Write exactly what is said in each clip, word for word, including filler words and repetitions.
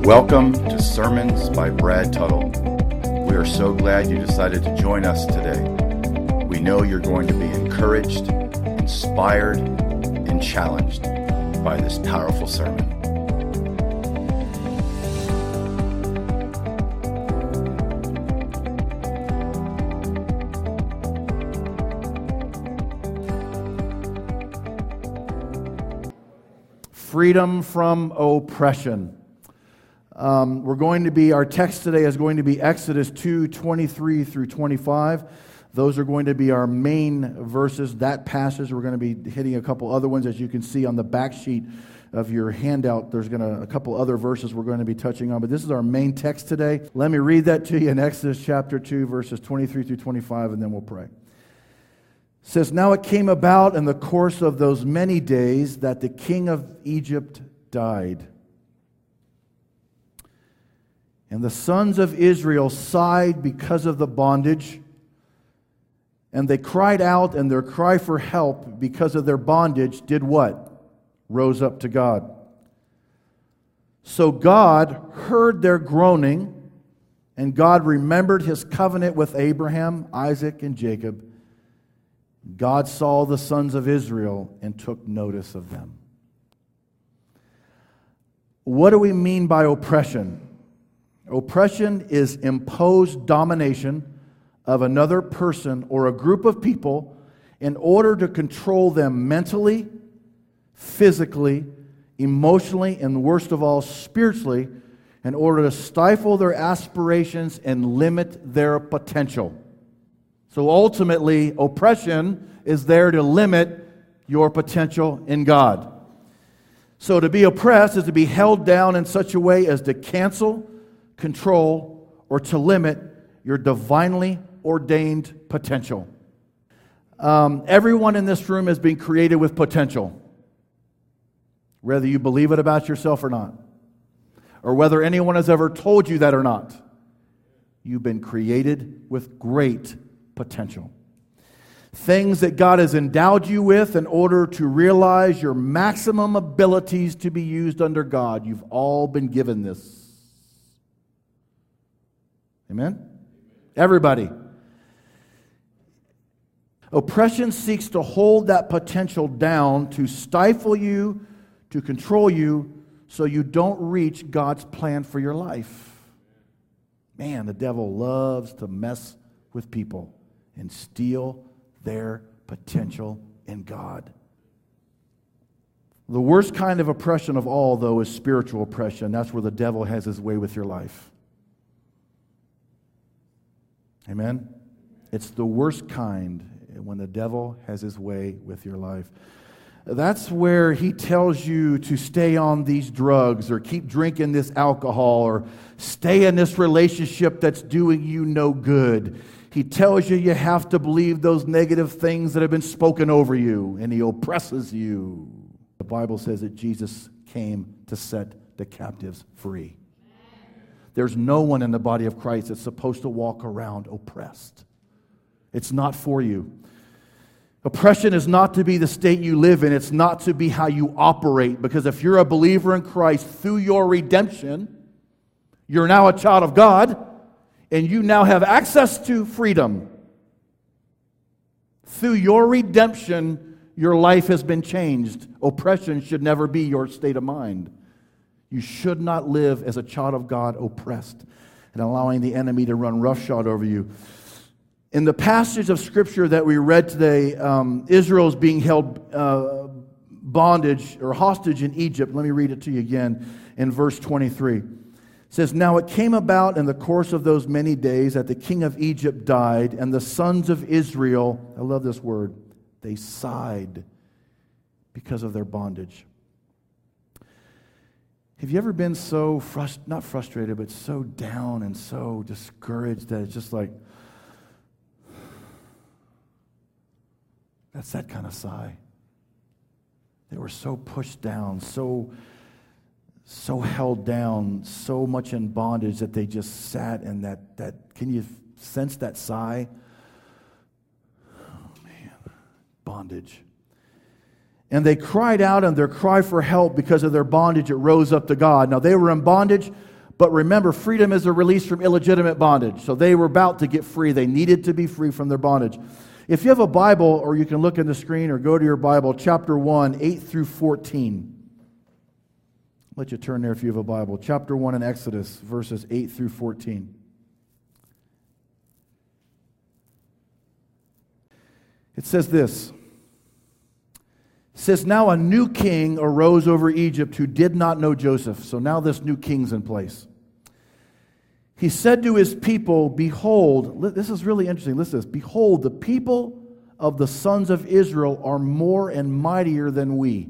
Welcome to Sermons by Brad Tuttle. We are so glad you decided to join us today. We know you're going to be encouraged, inspired, and challenged by this powerful sermon. Freedom from oppression. Um, we're going to be, our text today is going to be Exodus two, twenty-three through twenty-five. Those are going to be our main verses. That passage, we're going to be hitting a couple other ones. As you can see on the back sheet of your handout, there's going to a couple other verses we're going to be touching on. But this is our main text today. Let me read that to you in Exodus chapter two, verses twenty-three through twenty-five, and then we'll pray. It says, "Now it came about in the course of those many days that the king of Egypt died. And the sons of Israel sighed because of the bondage, and they cried out, and their cry for help because of their bondage did what? Rose up to God. So God heard their groaning, and God remembered his covenant with Abraham, Isaac, and Jacob. God saw the sons of Israel and took notice of them." What do we mean by oppression? Oppression is imposed domination of another person or a group of people in order to control them mentally, physically, emotionally, and worst of all, spiritually, in order to stifle their aspirations and limit their potential. So ultimately, oppression is there to limit your potential in God. So to be oppressed is to be held down in such a way as to cancel, control, or to limit your divinely ordained potential. Um, everyone in this room has been created with potential, whether you believe it about yourself or not, or whether anyone has ever told you that or not. You've been created with great potential. Things that God has endowed you with in order to realize your maximum abilities to be used under God. You've all been given this. Amen? Everybody. Oppression seeks to hold that potential down, to stifle you, to control you, so you don't reach God's plan for your life. Man, the devil loves to mess with people and steal their potential in God. The worst kind of oppression of all, though, is spiritual oppression. That's where the devil has his way with your life. Amen? It's the worst kind when the devil has his way with your life. That's where he tells you to stay on these drugs or keep drinking this alcohol or stay in this relationship that's doing you no good. He tells you you have to believe those negative things that have been spoken over you, and he oppresses you. The Bible says that Jesus came to set the captives free. There's no one in the body of Christ that's supposed to walk around oppressed. It's not for you. Oppression is not to be the state you live in. It's not to be how you operate. Because if you're a believer in Christ through your redemption, you're now a child of God, and you now have access to freedom. Through your redemption, your life has been changed. Oppression should never be your state of mind. You should not live as a child of God oppressed and allowing the enemy to run roughshod over you. In the passage of Scripture that we read today, um, Israel is being held uh, bondage or hostage in Egypt. Let me read it to you again in verse twenty-three. It says, "Now it came about in the course of those many days that the king of Egypt died, and the sons of Israel," I love this word, "they sighed because of their bondage." Have you ever been so, frust- not frustrated, but so down and so discouraged that it's just like, that's that kind of sigh. They were so pushed down, so, so held down, so much in bondage that they just sat in that, that, can you sense that sigh? Oh man, bondage. And they cried out, and their cry for help because of their bondage, it rose up to God. Now, they were in bondage, but remember, freedom is a release from illegitimate bondage. So they were about to get free. They needed to be free from their bondage. If you have a Bible, or you can look in the screen or go to your Bible, chapter one, eight through fourteen. I'll let you turn there if you have a Bible. Chapter one in Exodus, verses eight through fourteen. It says this. It says, now a new king arose over Egypt who did not know Joseph. So now this new king's in place. He said to his people, behold, this is really interesting. Listen to this. Behold, the people of the sons of Israel are more and mightier than we.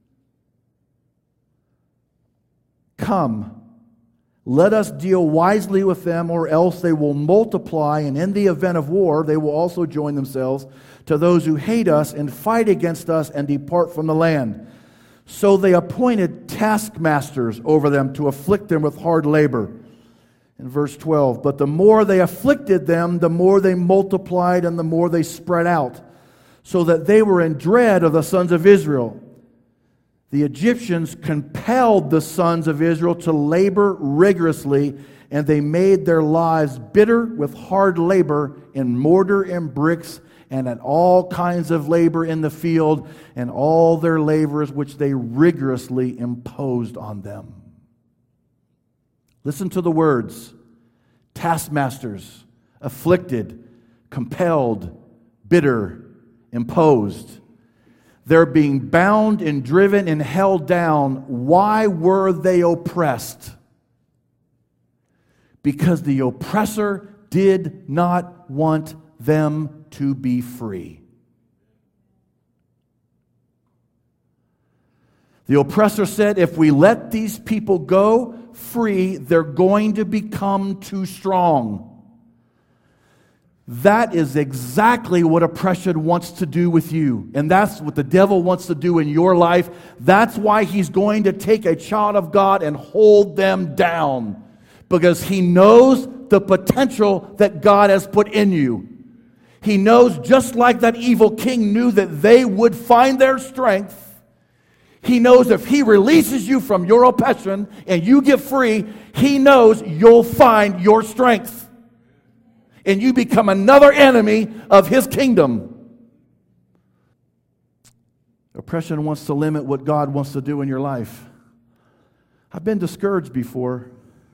Come, let us deal wisely with them, or else they will multiply, and in the event of war, they will also join themselves to those who hate us and fight against us and depart from the land. So they appointed taskmasters over them to afflict them with hard labor. In verse twelve, but the more they afflicted them, the more they multiplied and the more they spread out, so that they were in dread of the sons of Israel. The Egyptians compelled the sons of Israel to labor rigorously, and they made their lives bitter with hard labor in mortar and bricks and at all kinds of labor in the field, and all their labors which they rigorously imposed on them. Listen to the words: taskmasters, afflicted, compelled, bitter, imposed. They're being bound and driven and held down. Why were they oppressed? Because the oppressor did not want them to be free. The oppressor said, if we let these people go free, they're going to become too strong. That is exactly what oppression wants to do with you. And that's what the devil wants to do in your life. That's why he's going to take a child of God and hold them down. Because he knows the potential that God has put in you. He knows, just like that evil king knew that they would find their strength, he knows if he releases you from your oppression and you get free, he knows you'll find your strength. And you become another enemy of his kingdom. Oppression wants to limit what God wants to do in your life. I've been discouraged before,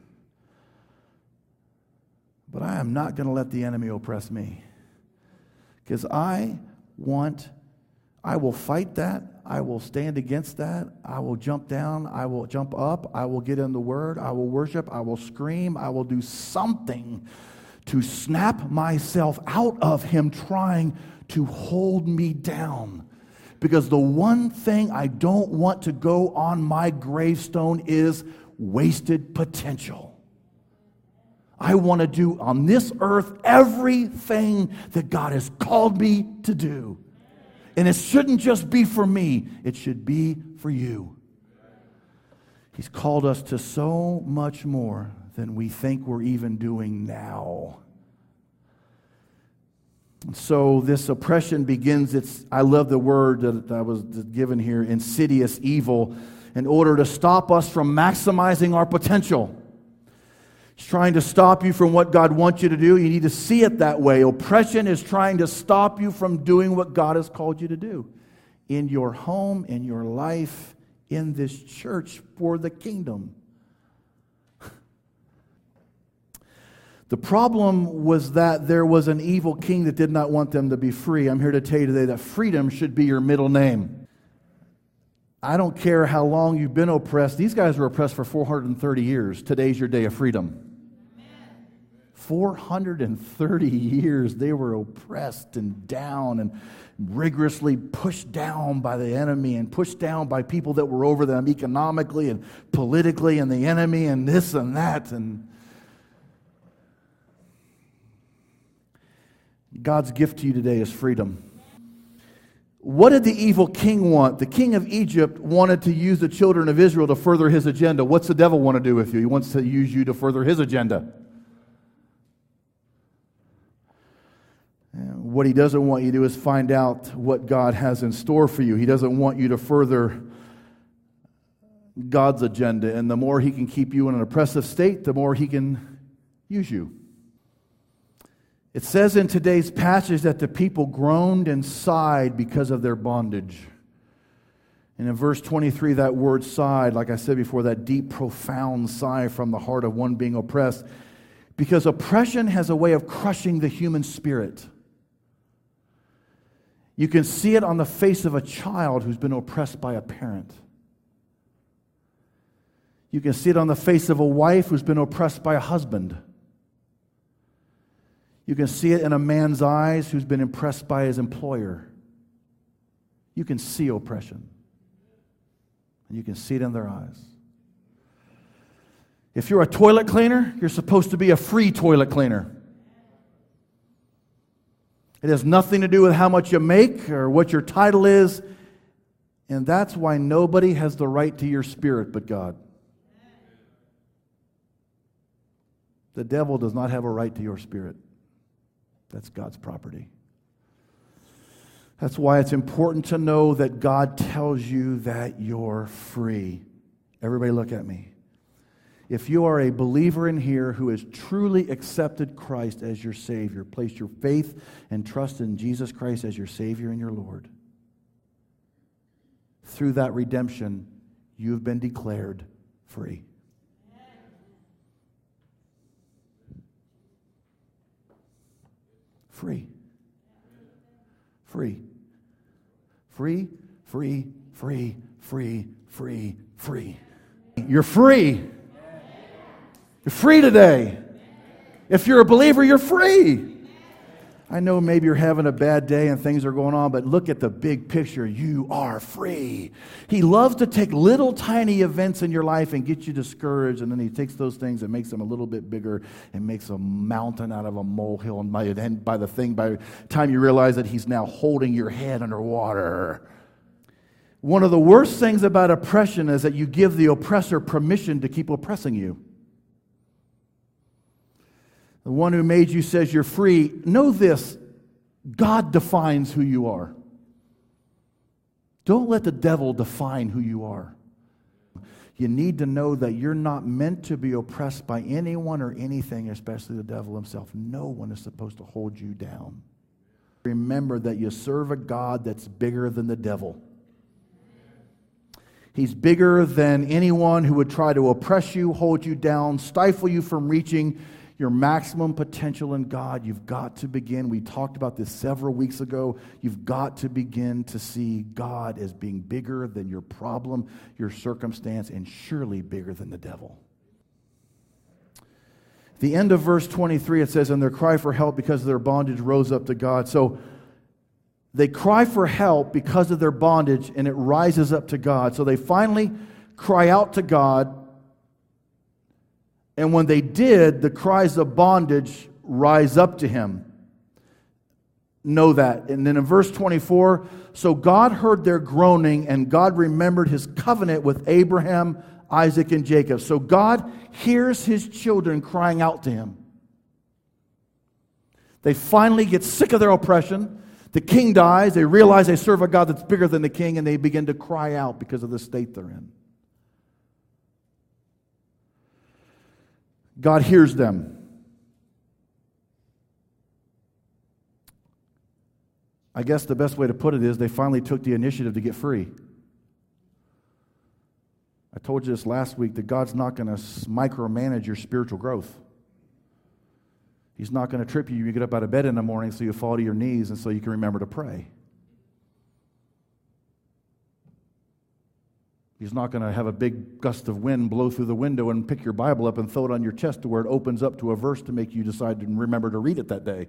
but I am not going to let the enemy oppress me. Because I want, I will fight that. I will stand against that. I will jump down. I will jump up. I will get in the Word. I will worship. I will scream. I will do something to snap myself out of him trying to hold me down. Because the one thing I don't want to go on my gravestone is wasted potential. I want to do on this earth everything that God has called me to do. And it shouldn't just be for me. It should be for you. He's called us to so much more than we think we're even doing now. So this oppression begins, it's, I love the word that I was given here, insidious evil, in order to stop us from maximizing our potential. It's trying to stop you from what God wants you to do. You need to see it that way. Oppression is trying to stop you from doing what God has called you to do. In your home, in your life, in this church, for the kingdom. The problem was that there was an evil king that did not want them to be free. I'm here to tell you today that freedom should be your middle name. I don't care how long you've been oppressed. These guys were oppressed for four hundred thirty years. Today's your day of freedom. four hundred thirty years they were oppressed and down and rigorously pushed down by the enemy and pushed down by people that were over them economically and politically, and the enemy and this and that. And God's gift to you today is freedom. What did the evil king want? The king of Egypt wanted to use the children of Israel to further his agenda. What's the devil want to do with you? He wants to use you to further his agenda. what he doesn't want you to do is find out what God has in store for you. He doesn't want you to further God's agenda. And the more he can keep you in an oppressive state, the more he can use you. It says in today's passage that the people groaned and sighed because of their bondage. And in verse twenty-three, that word sighed, like I said before, that deep, profound sigh from the heart of one being oppressed. Because oppression has a way of crushing the human spirit. You can see it on the face of a child who's been oppressed by a parent. You can see it on the face of a wife who's been oppressed by a husband. You can see it in a man's eyes who's been impressed by his employer. You can see oppression. And you can see it in their eyes. If you're a toilet cleaner, you're supposed to be a free toilet cleaner. It has nothing to do with how much you make or what your title is. And that's why nobody has the right to your spirit but God. The devil does not have a right to your spirit. That's God's property. That's why it's important to know that God tells you that you're free. Everybody look at me. If you are a believer in here who has truly accepted Christ as your Savior, placed your faith and trust in Jesus Christ as your Savior and your Lord, through that redemption, you've been declared free. Free. Free. Free, free, free, free, free, free. You're free. You're free today. If you're a believer, you're free. I know maybe you're having a bad day and things are going on, but look at the big picture. You are free. He loves to take little tiny events in your life and get you discouraged, and then he takes those things and makes them a little bit bigger and makes a mountain out of a molehill. And by, and by the thing, by the time you realize that he's now holding your head underwater. One of the worst things about oppression is that you give the oppressor permission to keep oppressing you. The one who made you says you're free. Know this, God defines who you are. Don't let the devil define who you are. You need to know that you're not meant to be oppressed by anyone or anything, especially the devil himself. No one is supposed to hold you down. Remember that you serve a God that's bigger than the devil. He's bigger than anyone who would try to oppress you, hold you down, stifle you from reaching your maximum potential in God. You've got to begin. We talked about this several weeks ago. You've got to begin to see God as being bigger than your problem, your circumstance, and surely bigger than the devil. The end of verse twenty-three, it says, and their cry for help because of their bondage rose up to God. So they cry for help because of their bondage, and it rises up to God. So they finally cry out to God. And when they did, the cries of bondage rise up to him. Know that. And then in verse twenty-four, so God heard their groaning, and God remembered his covenant with Abraham, Isaac, and Jacob. So God hears his children crying out to him. They finally get sick of their oppression. The king dies. They realize they serve a God that's bigger than the king, and they begin to cry out because of the state they're in. God hears them. I guess the best way to put it is they finally took the initiative to get free. I told you this last week that God's not going to micromanage your spiritual growth. He's not going to trip you. You get up out of bed in the morning so you fall to your knees and so you can remember to pray. He's not going to have a big gust of wind blow through the window and pick your Bible up and throw it on your chest to where it opens up to a verse to make you decide to remember to read it that day.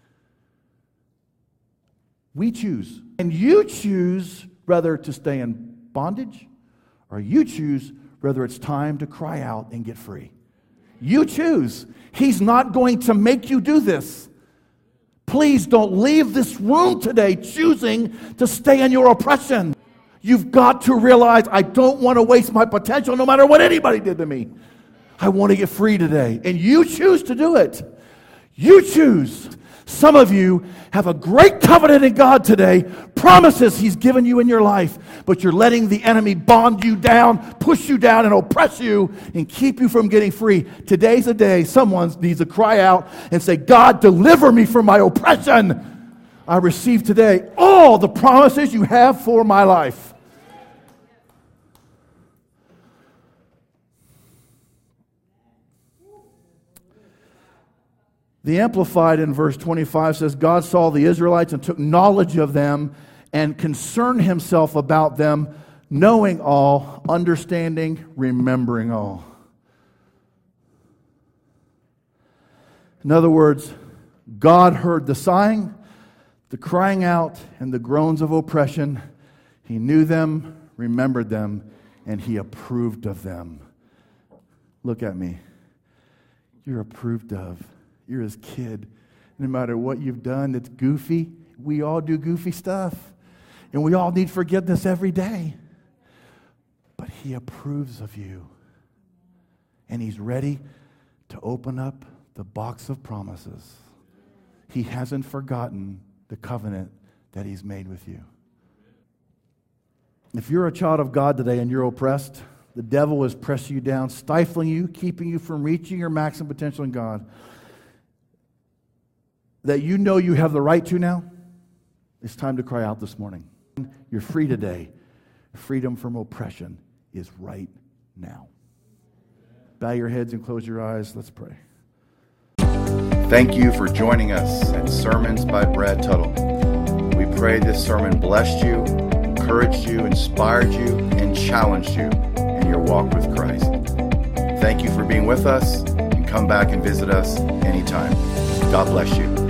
We choose. And you choose whether to stay in bondage or you choose whether it's time to cry out and get free. You choose. He's not going to make you do this. Please don't leave this room today choosing to stay in your oppression. You've got to realize I don't want to waste my potential no matter what anybody did to me. I want to get free today. And you choose to do it. You choose. Some of you have a great covenant in God today, promises He's given you in your life, but you're letting the enemy bond you down, push you down, and oppress you, and keep you from getting free. Today's a day someone needs to cry out and say, God, deliver me from my oppression. I receive today all the promises you have for my life. The Amplified in verse twenty-five says, God saw the Israelites and took knowledge of them and concerned Himself about them, knowing all, understanding, remembering all. In other words, God heard the sighing, the crying out, and the groans of oppression. He knew them, remembered them, and He approved of them. Look at me. You're approved of. You're His kid. No matter what you've done that's goofy, we all do goofy stuff. And we all need forgiveness every day. But He approves of you. And He's ready to open up the box of promises. He hasn't forgotten the covenant that He's made with you. If you're a child of God today and you're oppressed, the devil is pressing you down, stifling you, keeping you from reaching your maximum potential in God, that you know you have the right to now, it's time to cry out this morning. You're free today. Freedom from oppression is right now. Bow your heads and close your eyes. Let's pray. Thank you for joining us at Sermons by Brad Tuttle. We pray this sermon blessed you, encouraged you, inspired you, and challenged you in your walk with Christ. Thank you for being with us, and come back and visit us anytime. God bless you.